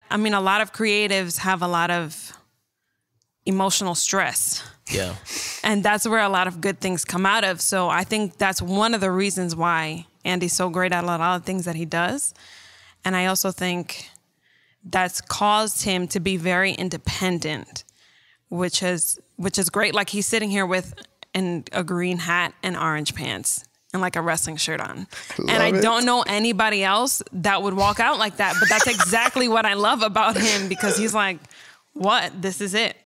I mean, a lot of creatives have a lot of emotional stress. Yeah. And that's where a lot of good things come out of. So I think that's one of the reasons why Andy's so great at a lot of things that he does. And I also think that's caused him to be very independent, which is great. Like he's sitting here with a green hat and orange pants and like a wrestling shirt on. And I don't know anybody else that would walk out like that, but that's exactly what I love about him, because he's like, what? This is it.